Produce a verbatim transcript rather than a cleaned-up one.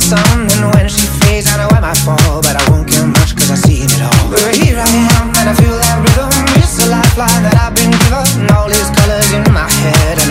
some. And when she fades, I know I might fall, but I won't care much cause I've seen it all. But here I am, and I feel that rhythm. It's a lifeline that I've been given. All these colors in my head, and